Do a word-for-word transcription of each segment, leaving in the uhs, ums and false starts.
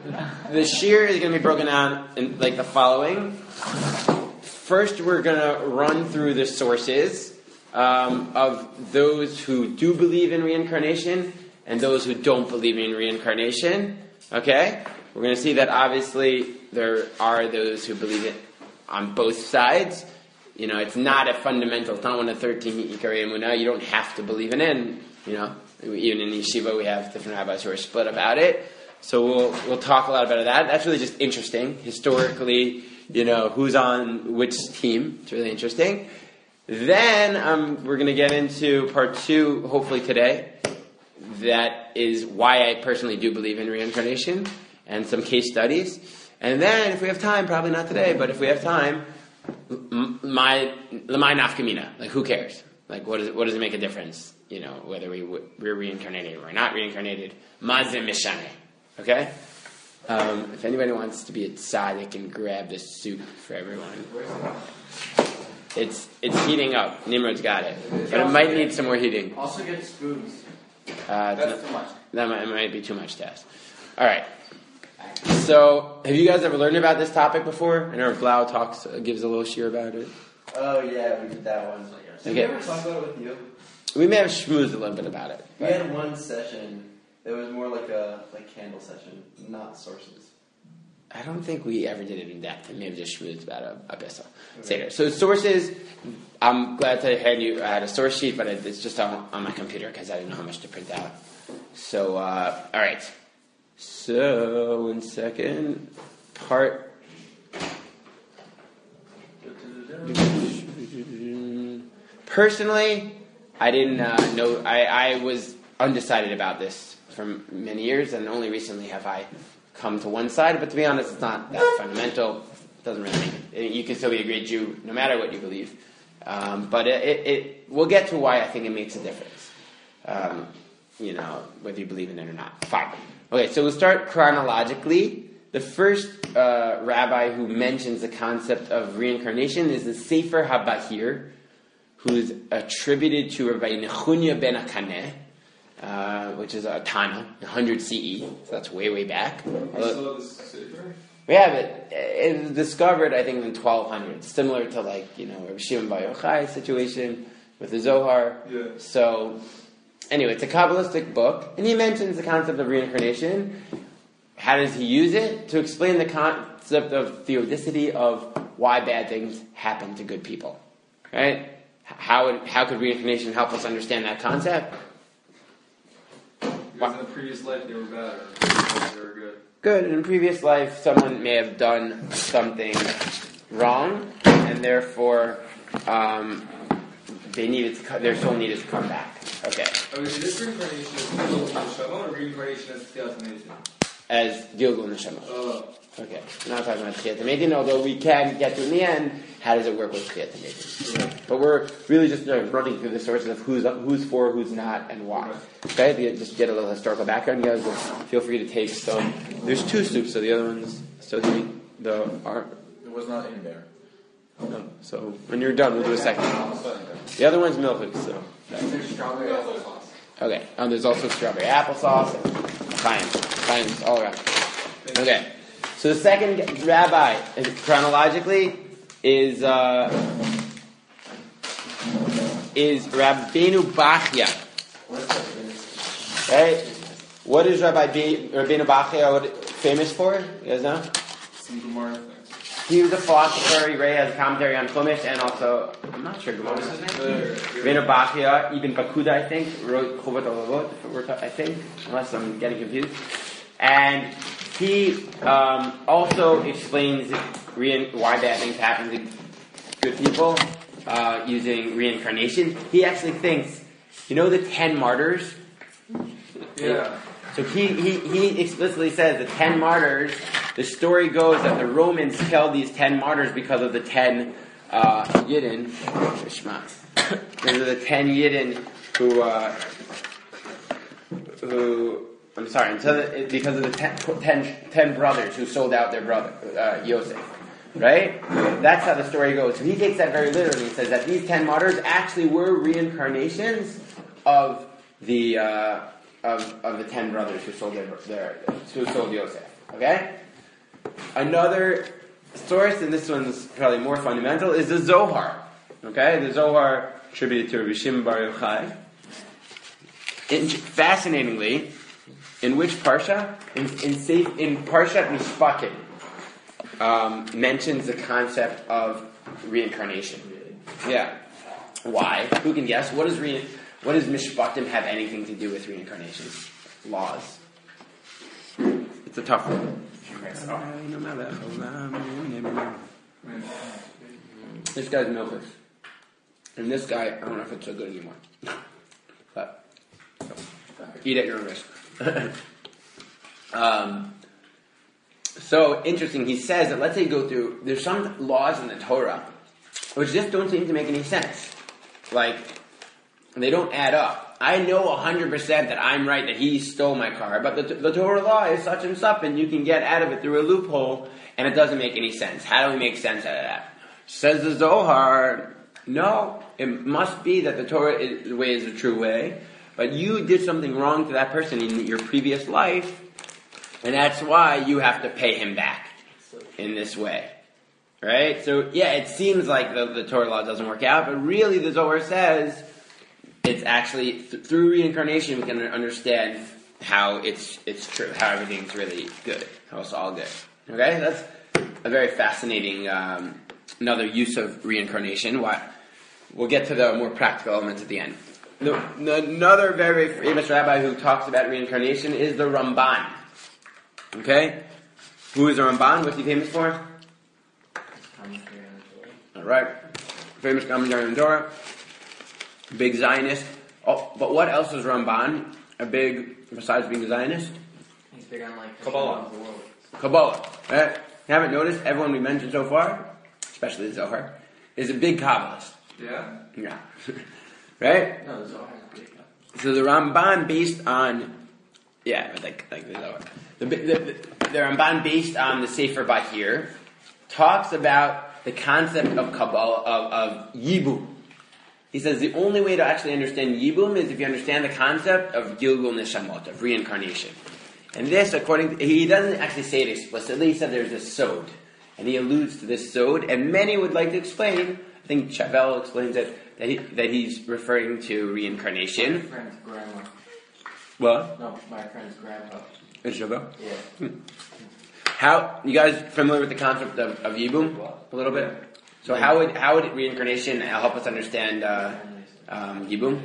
the shir is going to be broken down in like the following. First, we're going to run through the sources um, of those who do believe in reincarnation and those who don't believe in reincarnation. Okay? We're going to see that obviously there are those who believe it on both sides. You know, it's not a fundamental, it's not one of thirteen Ikarei Emunah. You don't have to believe in it. And, you know, even in yeshiva we have different rabbis who are split about it. So we'll we'll talk a lot about that. That's really just interesting. Historically, you know, who's on which team. It's really interesting. Then um, we're going to get into part two, hopefully today. That is why I personally do believe in reincarnation and some case studies. And then, if we have time, probably not today, but if we have time, my l'may nafkamina, like who cares? Like what, is, what does it make a difference? You know, whether we, we're reincarnated or not reincarnated. Mazeh mishane. Okay? Um, if anybody wants to be a tzaddik and grab this soup for everyone. It's it's heating up. Nimrod's got it. But it might need some more heating. Also get spoons. Uh, That's too much. That might, it might be too much to ask. Alright. So, have you guys ever learned about this topic before? I know Blau talks, uh, gives a little shir about it. Oh yeah, we did that one. Did Okay. we ever talk about it with you? We may have schmoozed a little bit about it. We had one session. It was more like a like candle session, not sources. I don't think we ever did it in depth. We may have just schmoozed about a, a bissa. Seder. So sources, I'm glad to hand you, I had a source sheet, but it's just on, on my computer because I didn't know how much to print out. So, uh, alright. So, one second. Part... Personally, I didn't uh, know, I, I was undecided about this for many years, and only recently have I come to one side, but to be honest, it's not that fundamental. It doesn't really make it. You can still be a great Jew no matter what you believe. Um, but it, it, it, we'll get to why I think it makes a difference. Um, you know, whether you believe in it or not. Fine. Okay, so we'll start chronologically. The first uh, rabbi who mentions the concept of reincarnation is the Sefer HaBahir, who's attributed to Rabbi Nechunya ben Akaneh, uh, which is a Tana, one hundred C E, so that's way, way back. So this Sefer? We have it. It was discovered, I think, in twelve hundred, similar to, like, you know, Rabbi Shimon Bar Yochai situation with the Zohar. Yeah. So, anyway, it's a Kabbalistic book, and he mentions the concept of reincarnation. How does he use it? To explain the concept of theodicity, of why bad things happen to good people. Right? How would, how could reincarnation help us understand that concept? Because in the previous life they were bad, or they were good. Good. In a previous life, someone may have done something wrong, and therefore um, they needed to co- their soul needed to come back. Okay. Okay, so this reincarnation is Gilgul Neshama, or reincarnation as Tchiat HaMetim? As Gilgul Neshama. Oh. Okay. We're not talking about Tchiat HaMetim, although we can get to in the end, how does it work with Tchiat HaMetim? Right. But we're really just uh, running through the sources of who's who's for, who's not, and why. Okay? If you just get a little historical background, you guys will feel free to take some. There's two soups, so the other one's still heating. The are. It was not in there. No. So when you're done, we'll do a second. The other one's milk, so. There's strawberry applesauce. Okay. Um, there's also strawberry applesauce. Fine. Fine. All around. Okay. So the second rabbi, chronologically, is uh, is Rabbeinu Bachya. Right? What is Rabbi B- Rabbeinu Bachya famous for? You guys know? Some Gemara things. He was a philosopher. He has a commentary on Chumash, and also, I'm not sure, Gemara. Rabbeinu Bachya, Ibn Bakuda, I think, wrote Chovat Olavot, I think, unless I'm getting confused. And he um, also explains re- why bad things happen to good people uh, using reincarnation. He actually thinks, you know the ten martyrs? Yeah. So he, he, he explicitly says the ten martyrs, the story goes that the Romans killed these ten martyrs because of the ten uh, Yidden. Because of the ten Yidden who, uh, who, I'm sorry, until the, because of the ten, ten, ten brothers who sold out their brother, uh, Yosef. Right? That's how the story goes. So he takes that very literally. He says that these ten martyrs actually were reincarnations of the uh, of of the ten brothers who sold their, their who sold Yosef. Okay? Another source, and this one's probably more fundamental, is the Zohar. Okay? The Zohar attributed to Rabbi Shimon Bar Yochai. In, fascinatingly, in which parsha? In in, Seif, in Parshat Mishpatim, um, mentions the concept of reincarnation. Yeah. Why? Who can guess? What does re- what does Mishpatim have anything to do with reincarnation? Laws. It's a tough one. This guy's Milchus. And this guy, I don't know if it's so good anymore. But eat at your own risk. um, so interesting. He says that let's say you go through. There's some laws in the Torah which just don't seem to make any sense. Like they don't add up. I know a hundred percent that I'm right that he stole my car, but the, the Torah law is such and such, and you can get out of it through a loophole, and it doesn't make any sense. How do we make sense out of that? Says the Zohar. No, it must be that the Torah is, the way is the true way. But you did something wrong to that person in your previous life, and that's why you have to pay him back in this way. Right? So, yeah, it seems like the, the Torah law doesn't work out, but really the Zohar says it's actually, th- through reincarnation, we can understand how it's it's true, how everything's really good, how it's all good. Okay? That's a very fascinating, um, another use of reincarnation. Why? We'll get to the more practical elements at the end. The, the, another very famous rabbi who talks about reincarnation is the Ramban. Okay? Who is the Ramban? What's he famous for? Alright. Famous commentary on the Torah. Big Zionist. Oh, but what else is Ramban? A big, besides being a Zionist? He's big on like Kabbalah. the world. Kabbalah. Right? You haven't noticed? Everyone we mentioned so far, especially the Zohar, is a big Kabbalist. Yeah? Yeah. Right? No, the Zohar is big. So the Ramban based on, yeah, like like the Zohar. The, the, the, the Ramban based on the Sefer Bahir talks about the concept of Kabbalah, of, of Yibum. He says the only way to actually understand Yibum is if you understand the concept of Gilgul Neshamot, of reincarnation. And this, according to, he doesn't actually say it explicitly, he said there's a sod. And he alludes to this sod, and many would like to explain, I think Chavel explains it, that, he, that he's referring to reincarnation. My friend's grandma. What? No, my friend's grandpa. Is Chavel? Yeah. How, you guys familiar with the concept of, of Yibum? A little bit? So how would how would reincarnation help us understand uh, um, Yibum?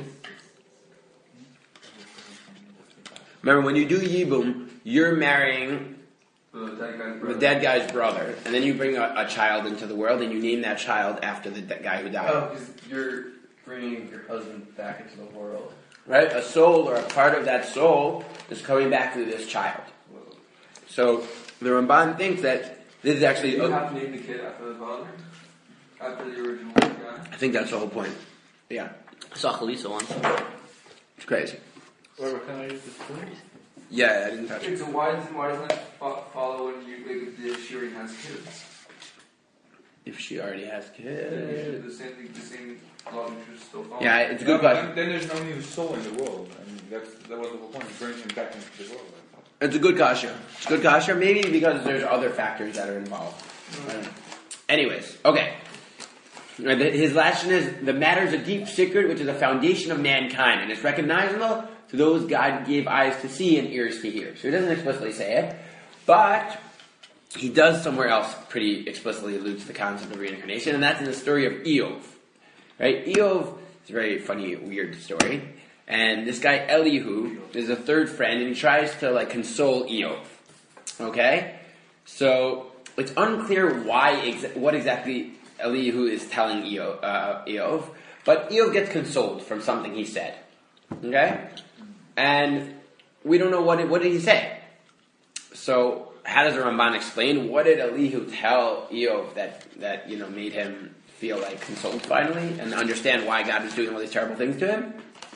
Remember, when you do Yibum, you're marrying The dead guy's the brother. dead guy's brother, and then you bring a, a child into the world, and you name that child after the de- guy who died. Oh, because you're bringing your husband back into the world. Right? A soul, or a part of that soul, is coming back to this child. So the Ramban thinks that this is actually... You have to name the kid after the father? After the original guy? I think that's the whole point. Yeah. I saw Khalisa once. It's crazy. Where can I use the spoons? Yeah, I didn't touch Okay, it. so why doesn't why doesn't that fo- follow when you like, the she already has kids? If she already has Then kids... the same thing, the same logic should still follow. Yeah, it's a No, good but question. then, then there's no new soul in the world. I mean, that's, that was the whole point, bring him back into the world. I thought. It's a good kasha. It's a good kasha, maybe because there's other factors that are involved. Right. Anyways, okay. Right, the- His last one is, the matter is a deep secret which is a foundation of mankind, and it's recognizable to those God gave eyes to see and ears to hear. So he doesn't explicitly say it, but he does somewhere else pretty explicitly allude to the concept of reincarnation, and that's in the story of Eov. Right? Eov is a very funny, weird story. And this guy Elihu is a third friend, and he tries to like console Eov. Okay, so it's unclear why, exa- what exactly Elihu is telling Eov, uh, Eov, but Eov gets consoled from something he said. Okay, and we don't know what it, what did he say. So how does the Ramban explain what did Elihu tell Eov that that you know made him feel like consoled finally and understand why God was doing all these terrible things to him?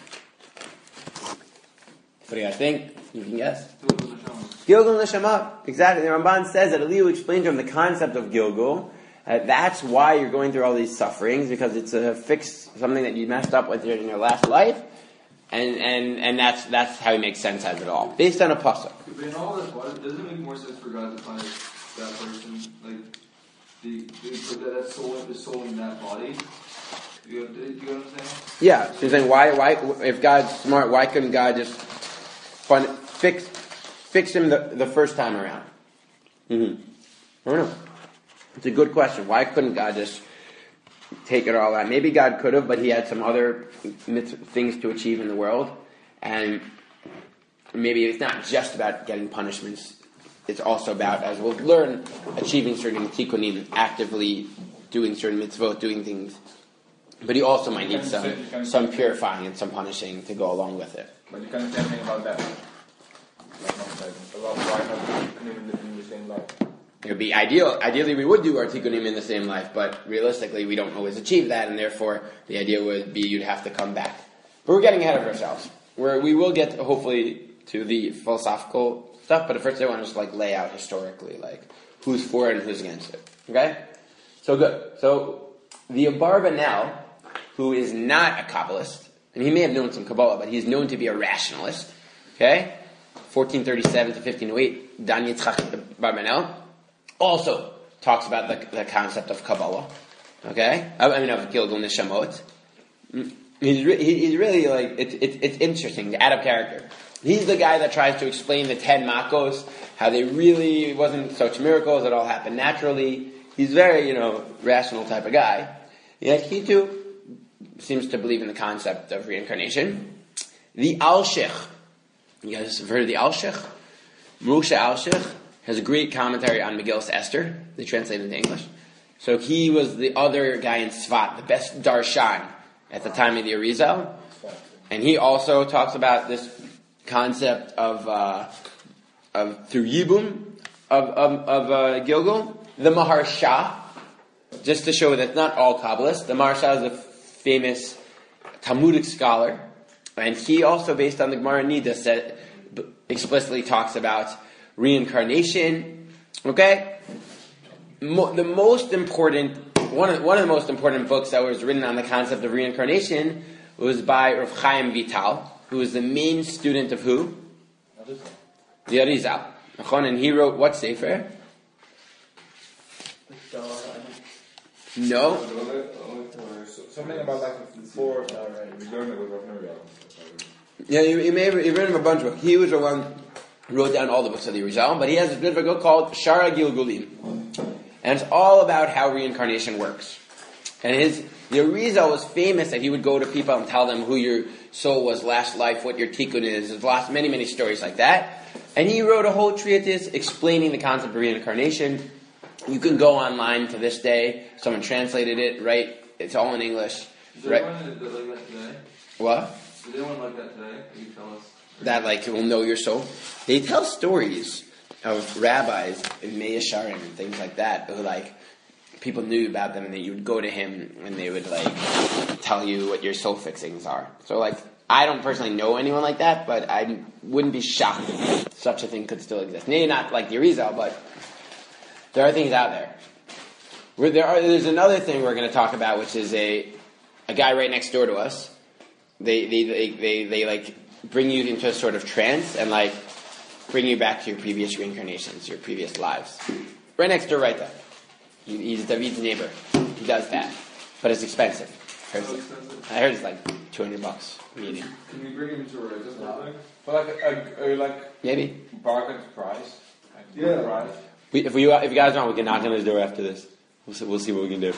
What do you guys think? You can guess. Gilgul Neshama. Exactly. The Ramban says that Elihu explained to him the concept of Gilgul. Uh, that's why you're going through all these sufferings, because it's a fix, something that you messed up with in your last life. and and and that's that's how he makes sense out of it all, based on a pasuk. But in all this, why doesn't it make more sense for God to punish that person? Like, the, the put that, that soul, the soul in that body. Do you, do you understand? Yeah, so he's saying why why if God's smart, why couldn't God just fun, fix fix him the, the first time around? Mm-hmm. I don't know. It's a good question. Why couldn't God just take it all out? Maybe God could have, but he had some other things to achieve in the world, and maybe it's not just about getting punishments. It's also about, as we'll learn, achieving certain tikkunim, actively doing certain mitzvot, doing things. But he also might need some some purifying and some punishing to go along with it. But you can't say anything about that. Like Mom said, about why not living in the same life. It would be ideal. Ideally, we would do our tikkunim in the same life, but realistically, we don't always achieve that, and therefore, the idea would be you'd have to come back. But we're getting ahead of ourselves. We're, we will get, hopefully, to the philosophical stuff, but first I want to just like lay out historically, like who's for it and who's against it. Okay? So good. So the Abarbanel, who is not a Kabbalist, and he may have known some Kabbalah, but he's known to be a rationalist. Okay? fourteen thirty-seven to fifteen oh eight, Dan Yitzchak Abarbanel also talks about the, the concept of Kabbalah. Okay? I mean, of Gilgul Neshamot. He's, re- he's really like, it's it, it's interesting, out of character. He's the guy that tries to explain the ten makos, how they really wasn't such miracles, it all happened naturally. He's very, you know, rational type of guy. Yet he too seems to believe in the concept of reincarnation. The Alshich, you guys have heard of the Alshich? Moshe Alshich has a great commentary on Megillas Esther. They translate it into English. So he was the other guy in Svat, the best darshan at the time of the Arizal. And he also talks about this concept of uh, of through Yibum of of, of uh, Gilgul. The Maharsha, just to show that it's not all Kabbalists. The Maharsha is a famous Talmudic scholar, and he also, based on the Gemara Nida, said, explicitly talks about reincarnation. Okay, Mo- the most important one of one of the most important books that was written on the concept of reincarnation was by Rav Chaim Vital, who was the main student of who? The Arizal. And he wrote what sefer? No. Something about like before we learned it with Rav Nuriel. Yeah, you, you may have you read him a bunch of books. He was the one who wrote down all the books of the Arizal, but he has a bit of a book called Shara Gilgulim. And it's all about how reincarnation works. And his the Arizal was famous that he would go to people and tell them who your soul was last life, what your tikkun is. There's lots, many, many stories like that. And he wrote a whole treatise explaining the concept of reincarnation. You can go online to this day. Someone translated it, right? It's all in English. Is there Right? anyone that like that today? What? Is there anyone like that today? Can you tell us? That like will know your soul. They tell stories of rabbis in Mei Yesharim and things like that who like people knew about them and that you would go to him and they would like tell you what your soul fixings are. So like I don't personally know anyone like that, but I wouldn't be shocked if such a thing could still exist. Maybe not like the Arizal, but there are things out there. Where there are, there's another thing we're going to talk about, which is a a guy right next door to us. They they they they, they like bring you into a sort of trance and like bring you back to your previous reincarnations, your previous lives. Right next door, right there. He, he's David's neighbor. He does that, but it's expensive. I heard, So it's, expensive. I heard it's like two hundred bucks a meeting. Can we bring him into a religious topic? For like a, a, a like Maybe. bargain price. Like Yeah. price. We, if we if you guys want, we can knock on his door after this. We'll see, we'll see what we can do.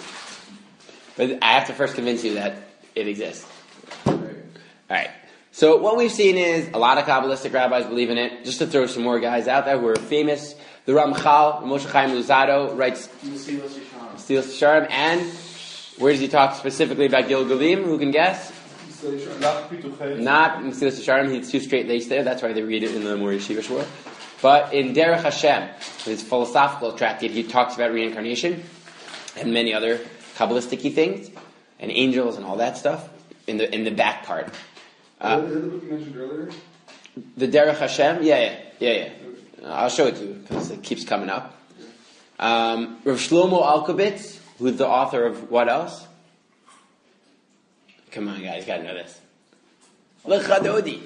But I have to first convince you that it exists. Right. Alright. So what we've seen is a lot of Kabbalistic rabbis believe in it. Just to throw some more guys out there who are famous. The Ramchal, Moshe Chaim Luzzatto, writes Steals Sharm, and where does he talk specifically about Gilgulim? Who can guess? Not Pituchet. Not in Steals Sharm, he's too straight-laced there, that's why they read it in the more yeshivish world. But in Derech Hashem, his philosophical tractate, he talks about reincarnation and many other Kabbalistic things, and angels and all that stuff in the in the back part. Uh, Is that the book you mentioned earlier? The Derech Hashem? Yeah, yeah, yeah, yeah. I'll show it to you because it keeps coming up. Um, Rav Shlomo Alkabitz, who's the author of what else? Come on, guys, you gotta know this. Lechadodi.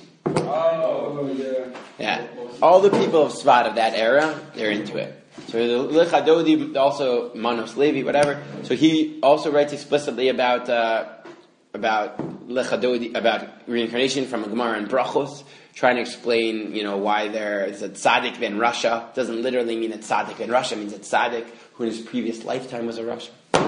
Oh, yeah. Yeah. All the people of Svat of that era, they're into it. So the Lechadodi, also Manos Levi, whatever. So he also writes explicitly about uh, about Lechadodi, about reincarnation from a Gemara in Brachos, trying to explain, you know, why there is a tzaddik ben Rasha. It doesn't literally mean a tzaddik ben Rasha. It means a tzaddik who in his previous lifetime was a Rasha.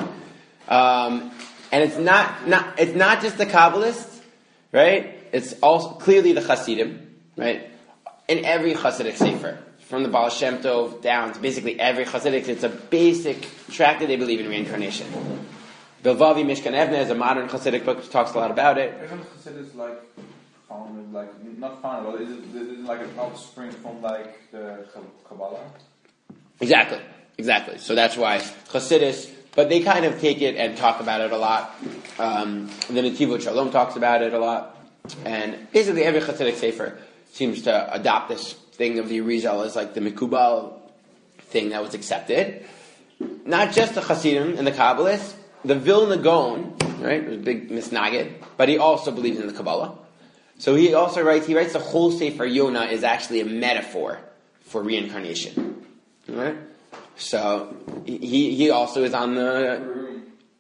Um, and it's not, not it's not just the Kabbalists, right? It's also clearly the Hasidim, right? In every Hasidic sefer, from the Baal Shem Tov down to basically every Hasidic, it's a basic tract that they believe in reincarnation. Bilvavi Mishkan Evne is a modern Hasidic book which talks a lot about it. Isn't Chassidus like founded, like not founded, but is it, is it like an offspring from like the Kabbalah? Exactly, exactly. So that's why Chassidus, but they kind of take it and talk about it a lot. Um, the Netivot Shalom talks about it a lot, and basically every Hasidic sefer seems to adopt this thing of the Arizal as like the Mikubal thing that was accepted. Not just the Hasidim and the Kabbalists. The Vilna Gaon, right, was a big misnagid, but he also believes in the Kabbalah. So he also writes, he writes the whole Sefer Yonah is actually a metaphor for reincarnation. Right? So he he also is on the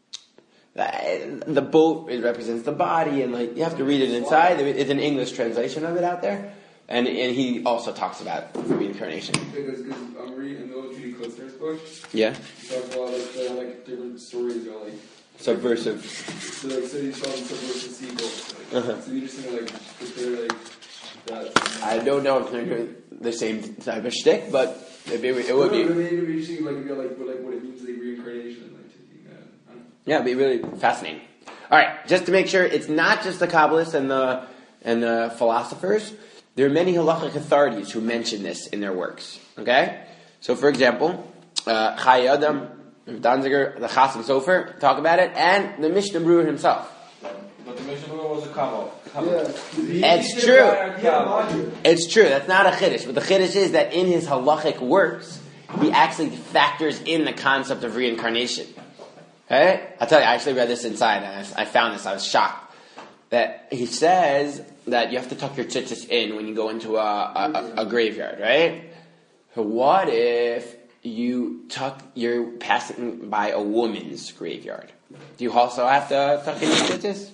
the boat. It represents the body, and like you have to read it inside. It's an English translation of it out there, and and he also talks about reincarnation. Because I'm reading the Judy Klitzner's book. Yeah. He talks about like, the, like different stories about like Subversive. So like so he's calling subversive sequels. Like, Uh-huh. So you just think like compare like that. I don't know if they're doing the same type of shtick, but it, it, it would be. It would be interesting, like, if you're, like, what, like what it means, like reincarnation, like to be, uh, I don't know. Yeah, it'd be really fascinating. All right, just to make sure, it's not just the Kabbalists and the and the philosophers. There are many halachic authorities who mention this in their works. Okay, so for example, uh, Chai Adam, Danziger, the Chasam Sofer talk about it, and the Mishnah Berurah himself. But the Mishnah Berurah was a Kabbalah. Yeah. It's true. It's true. That's not a chiddush, but the chiddush is that in his halachic works, he actually factors in the concept of reincarnation. Okay? I'll tell you, I actually read this inside, and I, I found this, I was shocked. That he says that you have to tuck your tzitzis in when you go into a, a, a, a graveyard, right? So what if you tuck, you're passing by a woman's graveyard? Do you also have to tuck in your tzitzis?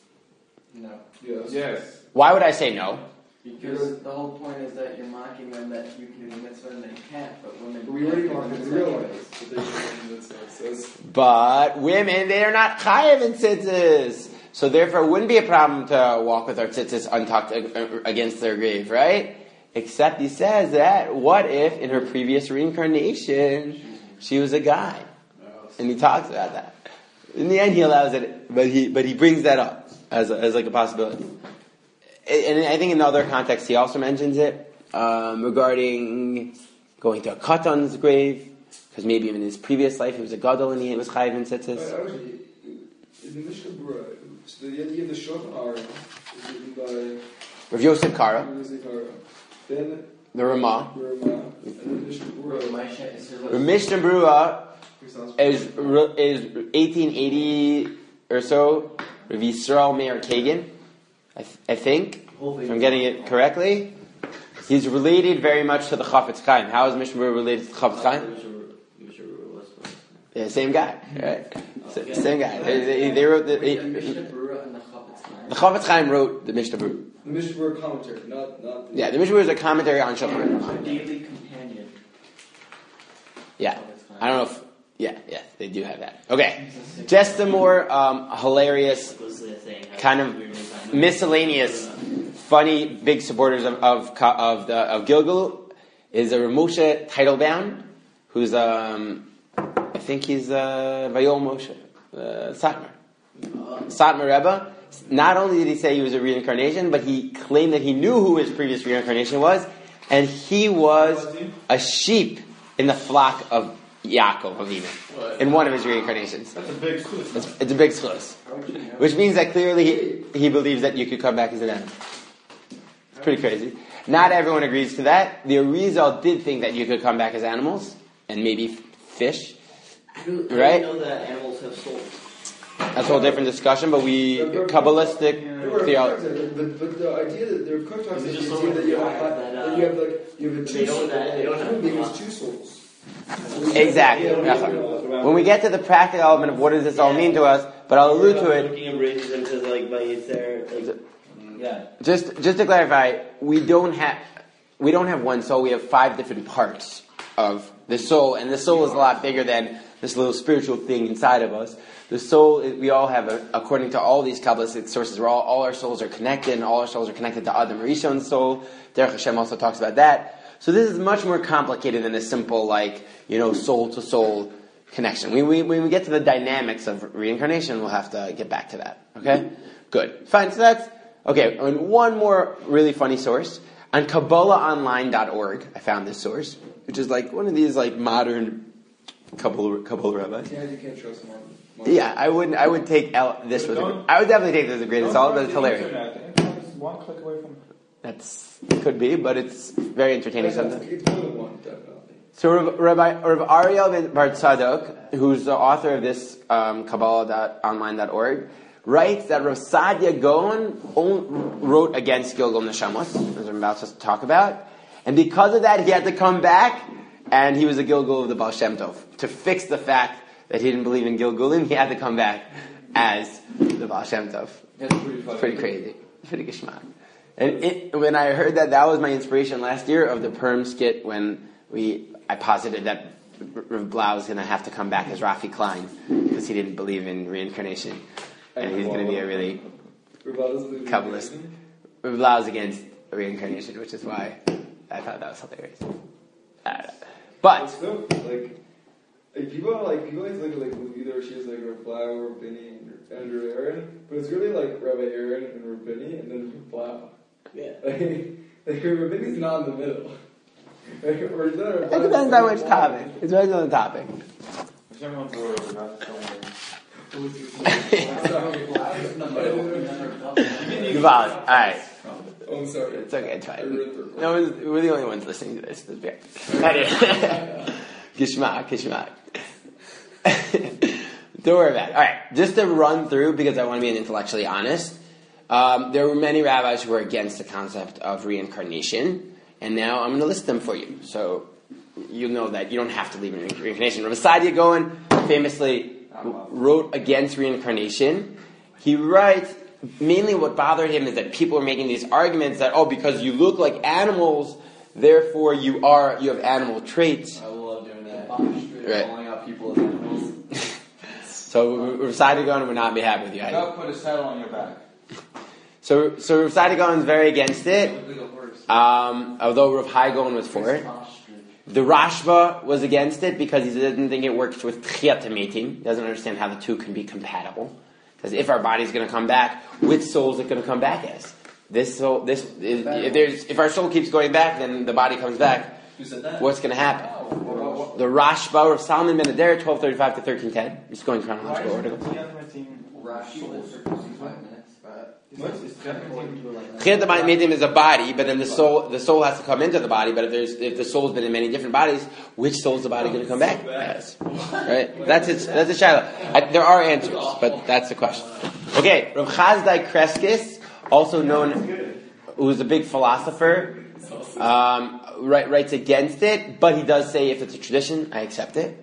No. Yes. Yes. Why would I say no? Because the whole point is that you're mocking them that you can do mitzvah and they can't, but women We already can't mocked do it in mitzvah real anyways. life. But they can do mitzvah. It says, But women, they are not chayav in tzitzis. So therefore, it wouldn't be a problem to walk with our tzitzis untucked against their grave, right? Except he says that, what if in her previous reincarnation, she was a guy? And he talks about that. In the end, he allows it, but he but he brings that up as a, as like a possibility. And I think in other contexts, he also mentions it um, regarding going to a katan's grave, because maybe even in his previous life he was a gadol and he was chayav in tzitzis. uh, actually, in the Mishnah Berurah, so the idea of the Shulchan Aruch is written by Rav Yosef Kara, Yosef Kara. Then the Ramah. the Ramah, and then the Mishnah Berurah. My shit is The Mishnah Berurah is is eighteen eighty or so. Rav Yisrael Meir Kagan, I, th- I think, if I'm getting it correctly. He's related very much to the Chafetz Chaim. How is Mishnah Berurah related to the Chafetz Chaim? Yeah, same guy, right? S- Same guy. They, they, they wrote the, Wait, they, the Mishnah Berurah and the Chafetz Chaim. the Chafetz Chaim wrote the Mishnah Berurah. The Mishnah Berurah commentary, not not. The Yeah, the Mishnah Berurah is a commentary on Shulchan Aruch. A daily companion. Yeah, I don't know if yeah, yeah, they do have that. Okay, just the more um, hilarious, kind of miscellaneous, funny, big supporters of of of, the, of Gilgul is a Ramosha Teitelbaum, who's um, I think he's uh, Vayol Moshe uh, Satmar Satmar Rebbe. Not only did he say he was a reincarnation, but he claimed that he knew who his previous reincarnation was, and he was a sheep in the flock of Yaakov Avinu in one of his reincarnations. That's a big schus. It's, it's a big schus, which means that clearly he, he believes that you could come back as an animal. It's pretty crazy. Not everyone agrees to that. The Arizal did think that you could come back as animals and maybe fish. I don't, I Right? don't know that animals have souls. That's a whole different discussion, but we, Kabbalistic theology. But, but the idea that the Koch talks It's about the just idea that you so have, that, uh, that you have like you have a they two don't- soul, they don't a have- human being has two souls. Exactly. When we get to the practical element of what does this all mean to us, but I'll allude to it. Looking at bridges and says like, by it's there, like, Yeah. Just, just to clarify, we don't have, we don't have one soul. We have five different parts of the soul, and the soul is a lot bigger than this little spiritual thing inside of us. The soul, we all have, a, according to all these Kabbalistic sources, we're all, all our souls are connected, and all our souls are connected to Adam Rishon's soul. Derech Hashem also talks about that. So this is much more complicated than a simple, like, you know, soul to soul connection. We, we, when we get to the dynamics of reincarnation, we'll have to get back to that. Okay? Good. Fine. So that's, okay. And one more really funny source. On Kabbalah Online dot org, I found this source, which is like one of these like modern Kabbalah, Kabbalah rabbis. Yeah, you can't trust them. Yeah, I wouldn't. I would take L, this with. A, I would definitely take this with a grain of salt, but it's hilarious. It's one click away from. That's could be, but it's very entertaining sometimes. It's more than one, definitely. So Rabbi, Rabbi Ariel ben Bar Tzadok, who's the author of this um, Kabbalah dot online dot org, writes that Rav Sadia Gaon wrote against Gilgul Neshamos, as I'm about to talk about, and because of that, he had to come back, and he was a Gilgul of the Baal Shem Tov. To fix the fact that he didn't believe in Gilgulim, he had to come back as the Baal Shem Tov. That's pretty funny. It's pretty crazy. It's pretty geschmack. And it, when I heard that, that was my inspiration last year of the Perm skit when we I posited that Rav Blau was going to have to come back as Rafi Klein because he didn't believe in reincarnation. And he's going to be a really Kabbalist. Rav Blau is against reincarnation, which is why I thought that was hilarious. I don't know. But, still, like, like people are like people always look at like either she is like Rav Blau or Benny and Andrew Aaron, but it's really like Rabbi Aaron and Rav Benny and then Rav Blau. yeah. Like, like Rav Benny's not in the middle. Like, or is that Rav it Blau? depends on which topic. It depends on the topic. Yuval, alright. Oh, I'm sorry. It's okay, it's fine. No, one's- we're the only ones listening to this. That's fair. Gishmak, gishmak. Don't worry about it. Alright, just to run through, because I want to be intellectually honest, um, there were many rabbis who were against the concept of reincarnation, and now I'm going to list them for you. So you'll know that you don't have to believe in reincarnation. Rav Sadia Gaon famously wrote against reincarnation. He writes, mainly what bothered him is that people are making these arguments that, oh, because you look like animals, therefore you are, you have animal traits. I love doing that. Right. Calling out people as animals. So Rav Sadia Gaon would not be happy with you. Don't put a saddle on your back. So, so Rav Sadia Gaon is very against it, Like a horse. um, although Rav Hai Gaon was for it. The Rashba was against it because he didn't think it works with Tchiyat HaMetim. He doesn't understand how the two can be compatible. Because if our body's going to come back, which soul is it going to come back as? This soul, this is, if there's if our soul keeps going back, then the body comes back. Who said that? What's going to happen? The Rashba of Solomon ben Adair, twelve thirty-five to thirteen ten. Just going chronological order. Rashi was for five minutes, but Tchiyat HaMetim is a body, but then the soul the soul has to come into the body. But if there's if the soul's been in many different bodies, which soul's the body going to come back as? Right? That's it. That's a shaila. There are answers, but that's the question. Okay, Rav Chazdai Kreskis, also known, who's a big philosopher, um, write, writes against it, but he does say if it's a tradition, I accept it.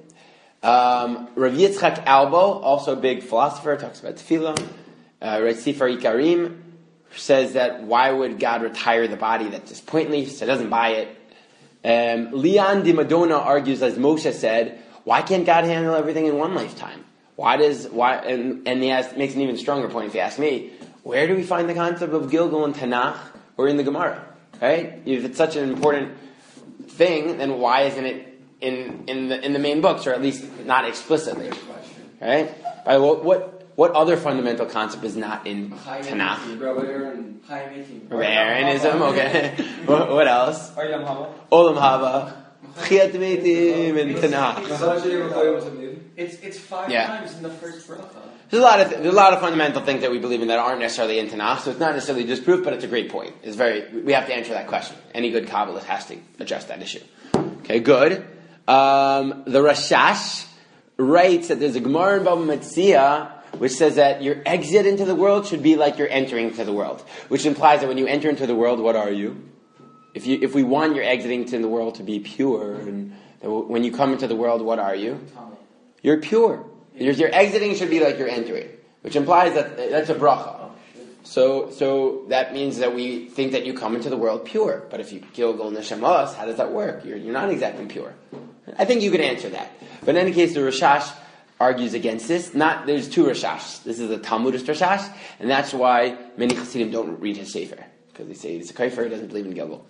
Um, Rav Yitzchak Albo, also a big philosopher, talks about tefillah, uh, writes Sefer Ikarim, says that why would God retire the body that's just pointless, so doesn't buy it. Um, Leon de Madonna argues, as Moshe said, why can't God handle everything in one lifetime? Why does, why, and, and he has, makes an even stronger point if you ask me, where do we find the concept of Gilgul in Tanakh or in the Gemara? Right? If it's such an important thing, then why isn't it in in the in the main books, or at least not explicitly? Right? By what what what other fundamental concept is not in Tanakh? Rabbi Aaron, high making. Aaronism, okay. what, what else? Olam Haba. Olam Haba, Tchiyat HaMetim, and Tanakh. It's it's five Yeah. times in the first bracha. There's a lot of th- there's a lot of fundamental things that we believe in that aren't necessarily in Tanakh, so it's not necessarily disproof, but it's a great point. It's very we have to answer that question. Any good Kabbalist has to address that issue. Okay, good. Um, the Rashash writes that there's a Gemara in Bava Metzia which says that your exit into the world should be like you're entering into the world, which implies that when you enter into the world, what are you? If you, if we want your exiting into the world to be pure, and when you come into the world, what are you? You're pure. Your, your exiting should be like you're entering, which implies that that's a bracha. So, so that means that we think that you come into the world pure. But if you gilgal neshamos, how does that work? You're, you're not exactly pure. I think you could answer that. But in any case, the Rashash argues against this. Not there's two Rashash. This is a Talmudist Rashash, and that's why many Chassidim don't read his sefer, because they say he's a kafir, he doesn't believe in gilgal.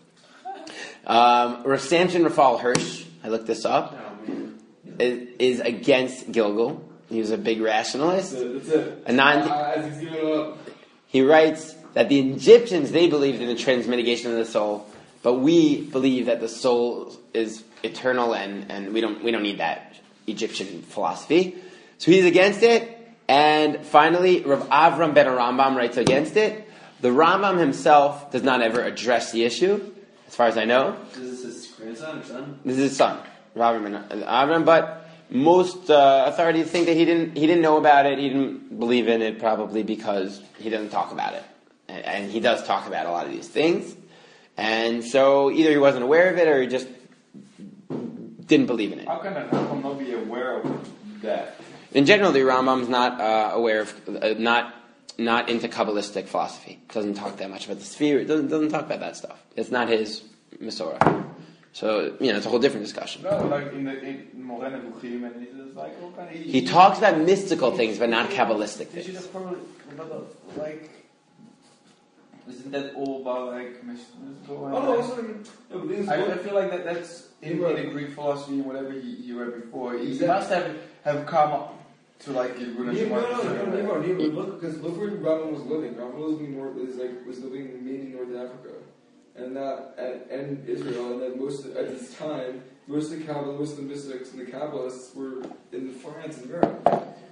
Um, Rav Samson Raphael Hirsch, I looked this up, is, is against gilgal. He was a big rationalist. That's it. A non- uh, as he's giving it up. He writes that the Egyptians, they believed in the transmitigation of the soul, but we believe that the soul is eternal, and, and we don't we don't need that Egyptian philosophy. So he's against it. And finally, Rav Avram ben Rambam writes against it. The Rambam himself does not ever address the issue, as far as I know. Is this his grandson or son? This is his son, Rav Avram, but most uh, authorities think that he didn't he didn't know about it, he didn't believe in it, probably because he doesn't talk about it. And, and he does talk about a lot of these things. And so either he wasn't aware of it or he just didn't believe in it. How can a Rambam not be aware of that? In general, the Rambam's not uh, aware of, uh, not not into Kabbalistic philosophy. Doesn't talk that much about the sphere, doesn't, doesn't talk about that stuff. It's not his Masorah. So, you know, it's a whole different discussion. No, like in the in Moreh Nevuchim, and it's like all kind of. He talks about mystical things, but not Kabbalistic They should things. have probably like. Isn't that all about like mystical? Oh, no, also, no, but things I, I go- feel like that that's in, Right. in the Greek philosophy and whatever he, he read before. He Exactly. must have have come up to like give good Yeah, no, no, no, no, no, no, look, because look where Rambam was living. Rambam was living north, is like was living mainly in North Africa, and that and, and Israel, and then most of, at this time, most of the Kabbalah, most of the mystics and the Kabbalists were in France and Europe.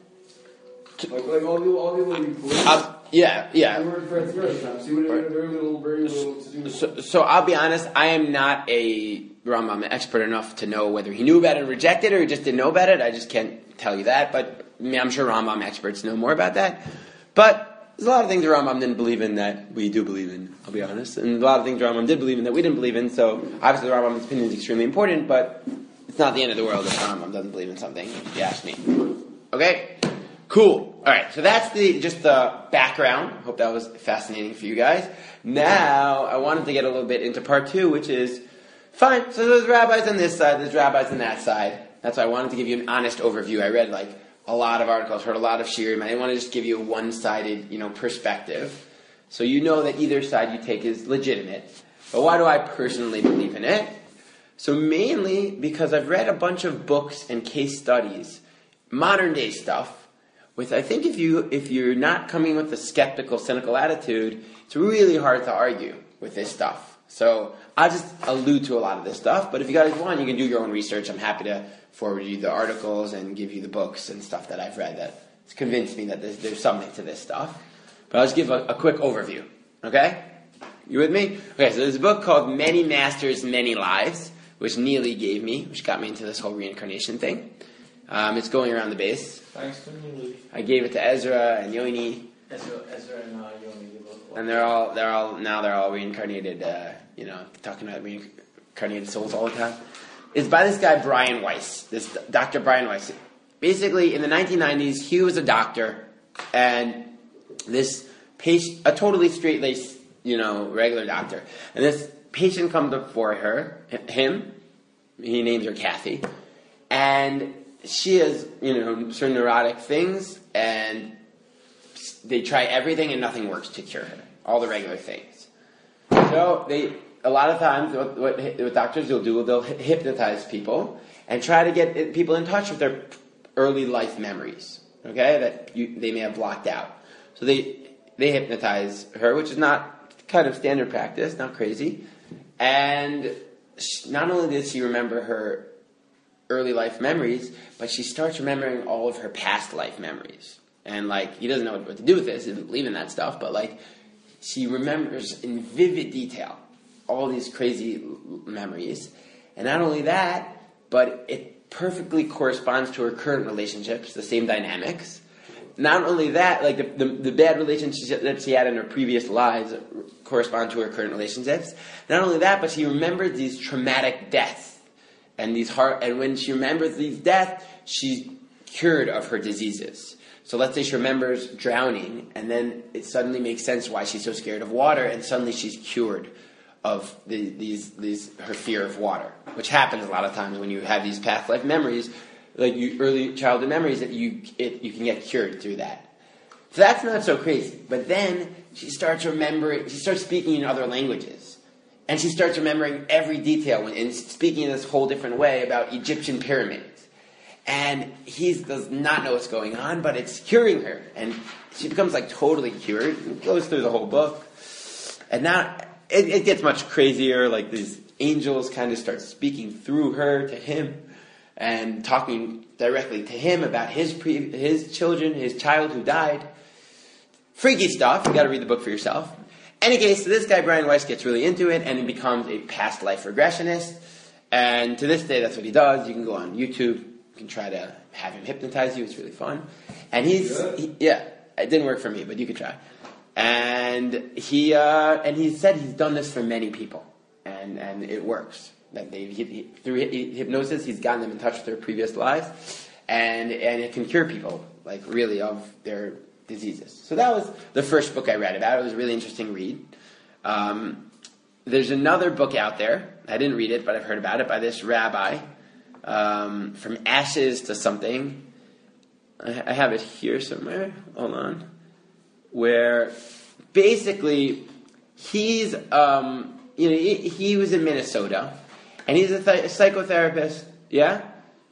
Like, like all the all the like, Uh, yeah, yeah. they were in France and Europe at the time, so you would have had very little, very little to do with So, so I'll be honest, I am not a Rambam expert enough to know whether he knew about it and rejected it or he just didn't know about it. I just can't tell you that, but I mean, I'm sure Rambam experts know more about that. But there's a lot of things the Rambam didn't believe in that we do believe in, I'll be honest. And a lot of things the Rambam did believe in that we didn't believe in, so obviously the Rambam's opinion is extremely important, but it's not the end of the world if the Rambam doesn't believe in something, if you ask me. Okay? Cool. Alright, so that's the just the background. Hope that was fascinating for you guys. Now, I wanted to get a little bit into part two, which is, fine, so there's rabbis on this side, there's rabbis on that side. That's why I wanted to give you an honest overview. I read like a lot of articles, heard a lot of shiurim. I didn't want to just give you a one-sided, you know, perspective. So you know that either side you take is legitimate. But why do I personally believe in it? So mainly because I've read a bunch of books and case studies, modern day stuff, with, I think if you if you're not coming with a skeptical, cynical attitude, it's really hard to argue with this stuff. So I'll just allude to a lot of this stuff, but if you guys want, you can do your own research. I'm happy to forward you the articles and give you the books and stuff that I've read that's convinced me that there's, there's something to this stuff. But I'll just give a, a quick overview. Okay? You with me? Okay, so there's a book called Many Masters, Many Lives, which Neely gave me, which got me into this whole reincarnation thing. Um, it's going around the base. Thanks to me. I gave it to Ezra and Yoni, Ezra, Ezra and uh, Yomi, they both. and they're all they're all now they're all reincarnated. Uh, you know, talking about reincarnated souls all the time. It's by this guy Brian Weiss, this Doctor Brian Weiss. Basically, in the nineteen nineties, he was a doctor, and this patient, a totally straight-laced, you know, regular doctor, and this patient comes up for her, him. He names her Kathy, and she has, you know, certain neurotic things, and they try everything and nothing works to cure her. All the regular things. So they, a lot of times, what, what, what doctors will do, they'll hypnotize people and try to get people in touch with their early life memories, okay, that you, they may have blocked out. So they they hypnotize her, which is not kind of standard practice, not crazy. And she, not only did she remember her early life memories, but she starts remembering all of her past life memories. And like, he doesn't know what to do with this, he doesn't believe in that stuff, but like, she remembers in vivid detail all these crazy memories. And not only that, but it perfectly corresponds to her current relationships, the same dynamics. not only that, like the, the, the bad relationships that she had in her previous lives correspond to her current relationships. Not only that, but she remembers these traumatic deaths. And these heart, and when she remembers these deaths, she's cured of her diseases. So let's say she remembers drowning, and then it suddenly makes sense why she's so scared of water, and suddenly she's cured of the, these, these her fear of water, which happens a lot of times when you have these past life memories, like you, early childhood memories, that you it, you can get cured through that. So that's not so crazy. But then she starts remembering, she starts speaking in other languages, and she starts remembering every detail and speaking in this whole different way about Egyptian pyramids. And he does not know what's going on, but it's curing her. And she becomes like totally cured and goes through the whole book. And now it, it gets much crazier. Like these angels kind of start speaking through her to him and talking directly to him about his pre, his children, his child who died. Freaky stuff. You got to read the book for yourself. Any case, so this guy Brian Weiss gets really into it, and he becomes a past life regressionist. And to this day, that's what he does. You can go on YouTube. You can try to have him hypnotize you. It's really fun. And he's, he, yeah, it didn't work for me, but you could try. And he, uh, and he said he's done this for many people, and, and it works. That they, he, he, through hypnosis, he's gotten them in touch with their previous lives, and, and it can cure people, like really, of their diseases. So that was the first book I read about. It was a really interesting read. Um, there's another book out there. I didn't read it, but I've heard about it, by this rabbi, Um, from ashes to something. I, I have it here somewhere. Hold on. Where basically he's, um, you know, he, he was in Minnesota, and he's a, th- a psychotherapist. Yeah.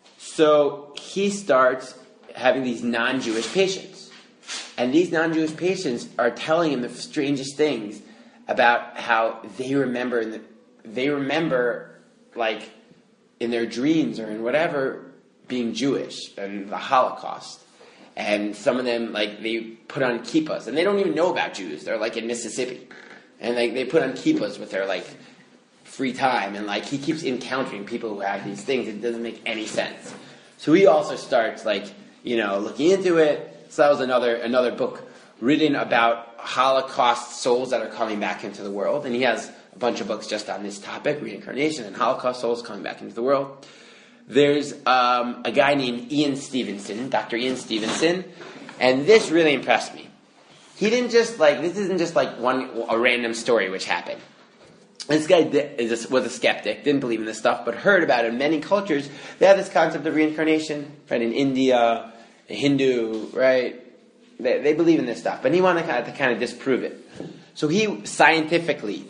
So he starts having these non-Jewish patients, and these non-Jewish patients are telling him the strangest things about how they remember. The, they remember like. in their dreams or in whatever, being Jewish and the Holocaust. And some of them, like, they put on kippahs. And they don't even know about Jews. They're, like, in Mississippi. And, like, they put on kippahs with their, like, free time. And, like, he keeps encountering people who have these things. It doesn't make any sense. So he also starts, like, you know, looking into it. So that was another another book written about Holocaust souls that are coming back into the world. And he has a bunch of books just on this topic, reincarnation and Holocaust souls coming back into the world. There's um, a guy named Ian Stevenson, Doctor Ian Stevenson, and this really impressed me. He didn't just like, this isn't just like one a random story which happened. This guy is a, was a skeptic, didn't believe in this stuff, but heard about it in many cultures. They have this concept of reincarnation, right? In India, Hindu, right? They, they believe in this stuff, but he wanted to kind, of, to kind of disprove it. So he scientifically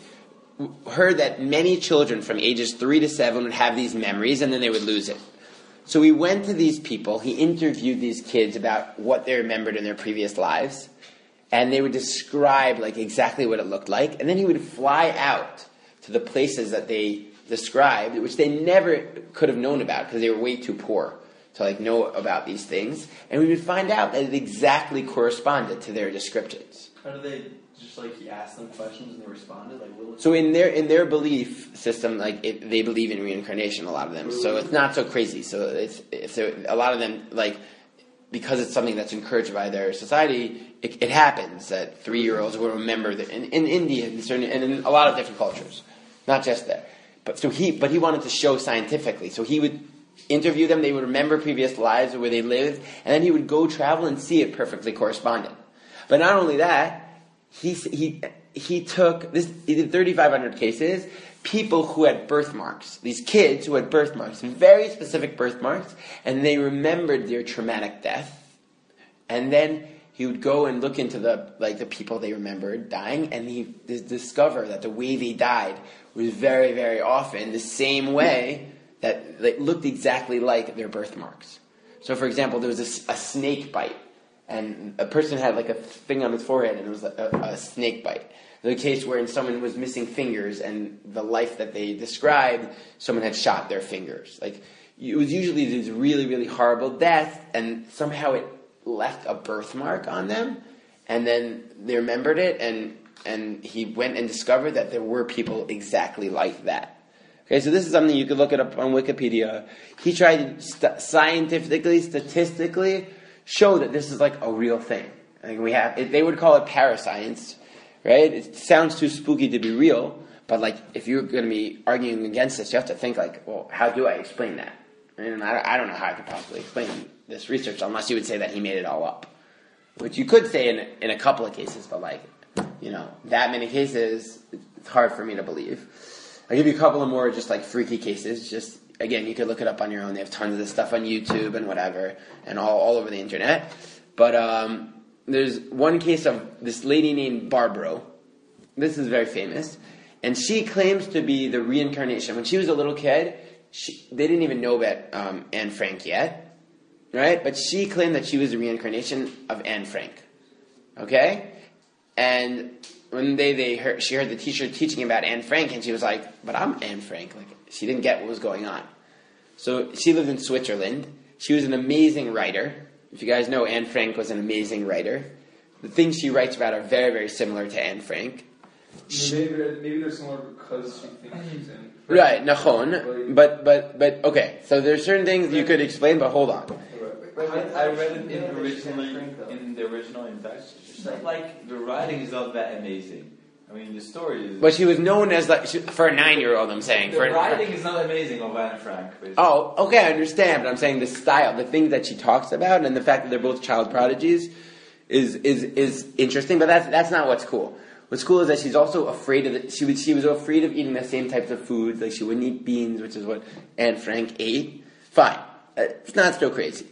heard that many children from ages three to seven would have these memories, and then they would lose it. So he went to these people, he interviewed these kids about what they remembered in their previous lives, and they would describe like exactly what it looked like, and then he would fly out to the places that they described, which they never could have known about because they were way too poor to like know about these things, and we would find out that it exactly corresponded to their descriptions. How do they just like he asked them questions and they responded? Like, what so in their in their belief system, like it, they believe in reincarnation. A lot of them, so it's not so crazy. So it's, it's so a lot of them like because it's something that's encouraged by their society. It, it happens that three year olds will remember that in, in India and, certain, and in a lot of different cultures, not just there. But so he but he wanted to show scientifically. So he would interview them. They would remember previous lives or where they lived, and then he would go travel and see it perfectly corresponded. But not only that. He he he took this. He did thirty-five hundred cases. People who had birthmarks, these kids who had birthmarks, very specific birthmarks, and they remembered their traumatic death. And then he would go and look into the like the people they remembered dying, and he would discover that the way they died was very very often the same way that they looked exactly like their birthmarks. So, for example, there was a, a snake bite. And a person had like a thing on his forehead, and it was a, a snake bite. The case wherein someone was missing fingers, and the life that they described, someone had shot their fingers. Like it was usually these really, really horrible deaths, and somehow it left a birthmark on them, and then they remembered it, and and he went and discovered that there were people exactly like that. Okay, so this is something you could look it up on Wikipedia. He tried st- scientifically, statistically. show that this is like a real thing. I think we have, it, they would call it parascience, right? It sounds too spooky to be real, but like if you're going to be arguing against this, you have to think like, well, how do I explain that? And I, I don't know how I could possibly explain this research unless you would say that he made it all up, which you could say in in a couple of cases, but like, you know, that many cases, it's hard for me to believe. I'll give you a couple of more just like freaky cases. Just again, you could look it up on your own. They have tons of this stuff on YouTube and whatever, and all all over the internet. But um, there's one case of this lady named Barbaro. This is very famous, and she claims to be the reincarnation. When she was a little kid, she, they didn't even know about um, Anne Frank yet, right? But she claimed that she was the reincarnation of Anne Frank. Okay, and one day they heard, she heard the teacher teaching about Anne Frank, and she was like, "But I'm Anne Frank." Like she didn't get what was going on. So she lived in Switzerland. She was an amazing writer. If you guys know, Anne Frank was an amazing writer. The things she writes about are very, very similar to Anne Frank. Maybe they're, maybe they're similar because she thinks she's in. Right, nachon. But, but, but, okay. So there's certain things you could explain, but hold on. I, I read it in originally in the original in Dutch. It's not like the writing is not that amazing. I mean, the story is. But she was known as like she, for a nine-year-old. I'm saying The for writing is not amazing of Anne Frank. Basically. Oh, okay, I understand. But I'm saying the style, the things that she talks about, and the fact that they're both child prodigies, is is is interesting. But that's that's not what's cool. What's cool is that she's also afraid of the, she was she was afraid of eating the same types of foods. Like she wouldn't eat beans, which is what Anne Frank ate. Fine, it's not so crazy.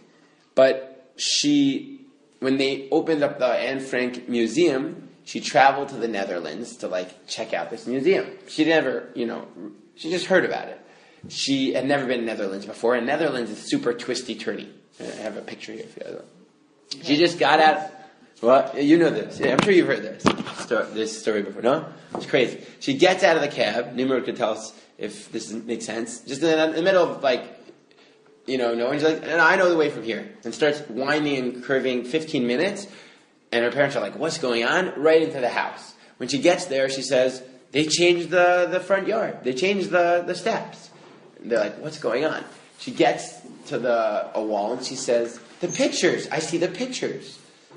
But she, when they opened up the Anne Frank Museum, she traveled to the Netherlands to like check out this museum. She never, you know, she just heard about it. She had never been in Netherlands before, and Netherlands is super twisty turny. I have a picture here if you guys want. She just got out. Well, you know this. Yeah, I'm sure you've heard this story, this story before. No, it's crazy. She gets out of the cab. Nimrod could tell us if this makes sense. Just in the middle of like, you know, no one's like, and I know the way from here, and starts winding and curving fifteen minutes. And her parents are like, "What's going on?" Right into the house. When she gets there, she says, "They changed the, the front yard. They changed the, the steps." And they're like, "What's going on?" She gets to the a wall and she says, "The pictures. I see the pictures."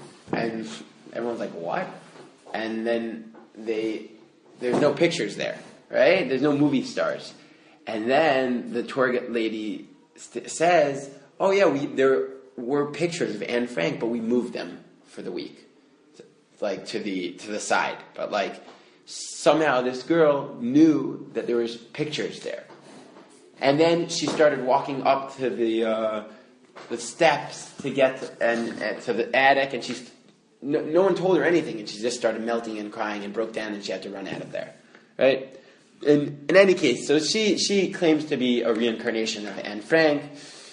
And everyone's like, "What?" And then they, there's no pictures there, right? There's no movie stars. And then the tour lady st- says, "Oh yeah, we there were pictures of Anne Frank, but we moved them for the week, like to the to the side." But like somehow this girl knew that there was pictures there. And then she started walking up to the uh, the steps to get to, and, and to the attic, and she's no, no one told her anything, and she just started melting and crying and broke down, and she had to run out of there, right? In in any case, so she she claims to be a reincarnation of Anne Frank,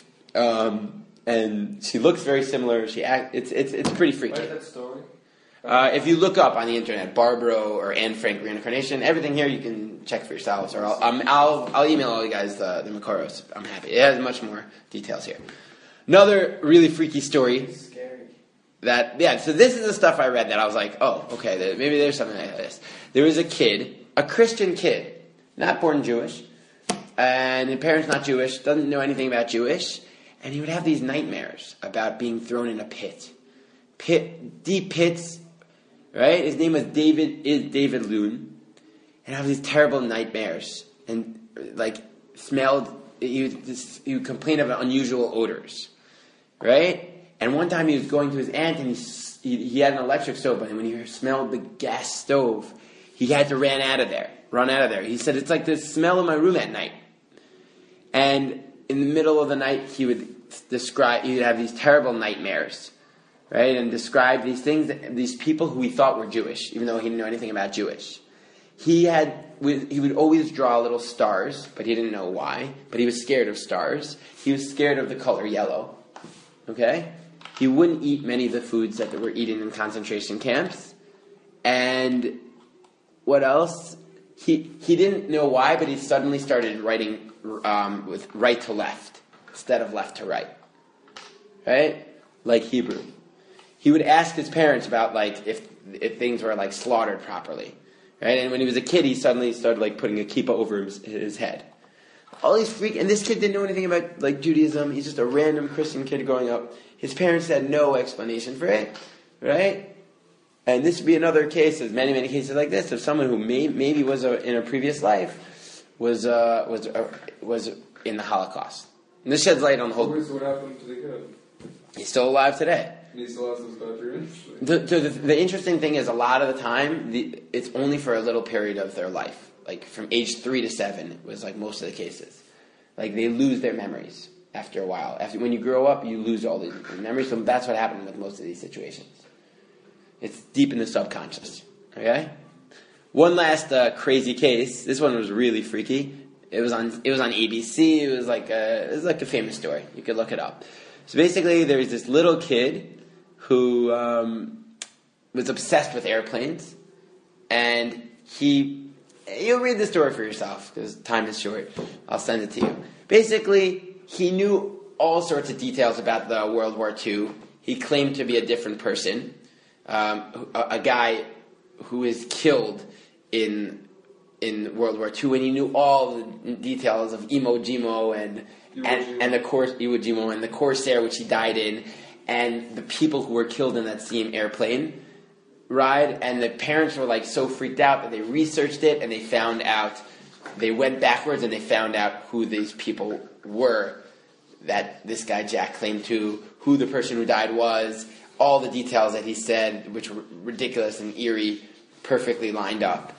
um, and she looks very similar. She act it's it's it's pretty freaky. Where's that story? Uh, if you look up on the internet, Barbaro or Anne Frank reincarnation, everything here you can check for yourselves, or I'll um, I'll, I'll email all you guys the, the Makoros. I'm happy. It has much more details here. Another really freaky story. Scary. That yeah. So this is the stuff I read that I was like, oh, okay, there, maybe there's something like this. There was a kid, a Christian kid, not born Jewish, and his parents not Jewish, doesn't know anything about Jewish, and he would have these nightmares about being thrown in a pit, pit, deep pits. Right? His name was David, is David Loon. And have these terrible nightmares. And, like, smelled, he would, this, he would complain of unusual odors. Right? And one time he was going to his aunt and he, he, he had an electric stove, but when he smelled the gas stove, he had to run out of there. Run out of there. He said, "It's like the smell of my room at night." And in the middle of the night, he would describe, he would have these terrible nightmares. Right, and describe these things, these people who he thought were Jewish, even though he didn't know anything about Jewish. He had, he would always draw little stars, but he didn't know why. But he was scared of stars. He was scared of the color yellow. Okay, he wouldn't eat many of the foods that they were eaten in concentration camps. And what else? He he didn't know why, but he suddenly started writing um, with right to left instead of left to right. Right, like Hebrew. He would ask his parents about like if if things were like slaughtered properly, right? And when he was a kid, he suddenly started like putting a kippah over his, his head. all these freak, and this kid didn't know anything about like Judaism. He's just a random Christian kid growing up. His parents had no explanation for it, right? And this would be another case, there's many, many cases like this, of someone who may, maybe was a, in a previous life, was uh, was uh, was in the Holocaust. And this sheds light on the whole... So what happened to the kid? He's still alive today. And he still has those bad dreams? The, the, the, the interesting thing is, a lot of the time, the, it's only for a little period of their life. Like, from age three to seven was like most of the cases. Like, they lose their memories after a while. After When you grow up, you lose all these memories. So that's what happened with most of these situations. It's deep in the subconscious. Okay? One last uh, crazy case. This one was really freaky. It was on it was on A B C. It was like a it was like a famous story. You could look it up. So basically, there was this little kid who um, was obsessed with airplanes, and he you'll read the story for yourself because time is short. I'll send it to you. Basically, he knew all sorts of details about the World War Two. He claimed to be a different person, um, a, a guy who was killed in. in World War Two, and he knew all the details of Iwo Jima and and, and the Cors- Iwo Jima and the Corsair, which he died in, and the people who were killed in that same airplane ride. And the parents were like so freaked out that they researched it, and they found out. They went backwards and they found out who these people were that this guy Jack claimed to, who the person who died was, all the details that he said, which were ridiculous and eerie, perfectly lined up.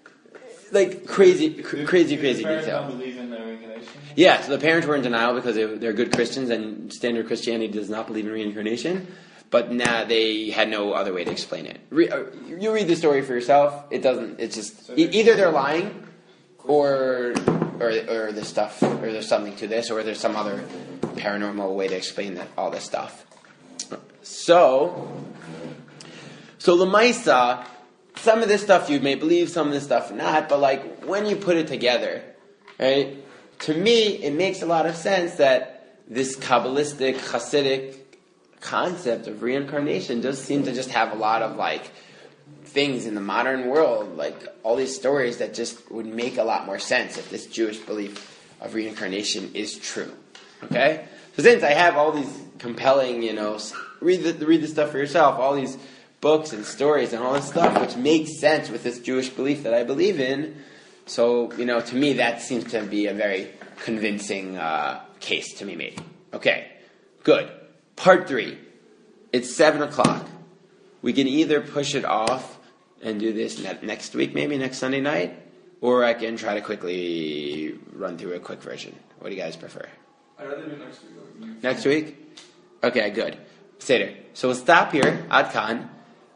Like crazy, cr- crazy, crazy parents detail. Don't believe in the reincarnation? Yeah, so the parents were in denial because they, they're good Christians, and standard Christianity does not believe in reincarnation. But now they had no other way to explain it. Re, uh, you read the story for yourself. It doesn't. It's just e- either they're lying, or or or there's stuff, or there's something to this, or there's some other paranormal way to explain that all this stuff. So, so Lamaisa. Some of this stuff you may believe, some of this stuff not, but like when you put it together, right? To me, it makes a lot of sense that this Kabbalistic, Hasidic concept of reincarnation does seem to just have a lot of like things in the modern world, like all these stories that just would make a lot more sense if this Jewish belief of reincarnation is true. Okay? So since I have all these compelling, you know, read the read the stuff for yourself, all these books and stories and all this stuff, which makes sense with this Jewish belief that I believe in. So, you know, to me, that seems to be a very convincing uh, case to be made. Okay, good. Part three. It's seven o'clock. We can either push it off and do this ne- next week, maybe next Sunday night, or I can try to quickly run through a quick version. What do you guys prefer? I'd rather do it next week. Though. Next week? Okay, good. Seder. So we'll stop here. Ad Khan.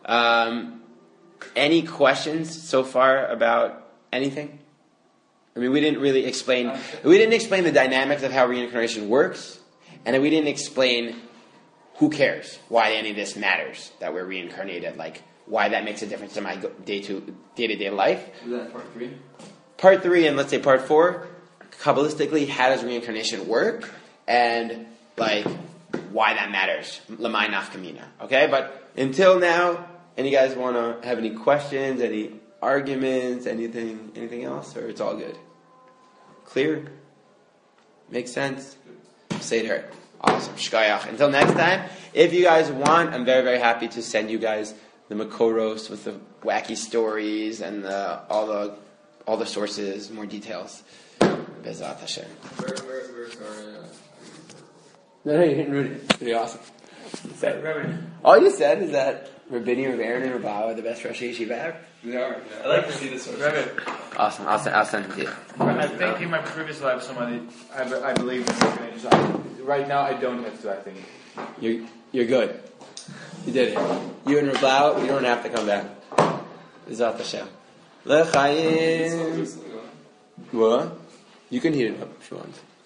Um, any questions so far about anything? I mean, we didn't really explain. We didn't explain the dynamics of how reincarnation works, and we didn't explain who cares, why any of this matters that we're reincarnated, like why that makes a difference in my day to day to day life. Is that part three? Part three, and let's say part four. Kabbalistically, how does reincarnation work, and like why that matters? Lamai nafkamina. Okay, but until now. Any guys want to have any questions, any arguments, anything, anything else, or it's all good? Clear? Makes sense? Seder. Awesome. Shkayach. Until next time, if you guys want, I'm very, very happy to send you guys the Makoros with the wacky stories and the, all the all the sources, more details. Bezat Hashem. Where, where, where, sorry, uh, No, no, you didn't ruin it. It's pretty awesome. Said, Reverend. All you said is that Rabbinim of Aaron and Rabbi are the best Rosh Yeshiva ever. they are. I like to see this one. Reverend. Awesome. I'll send, I'll send it to you. I think in my previous life, somebody, I, be- I believe in reincarnation. I- Right now, I don't have to, I think. You're, you're good. You did it. You and Rablau, you don't have to come back. Bezat Hashem. L'chaim. What? You can heat it up if you want.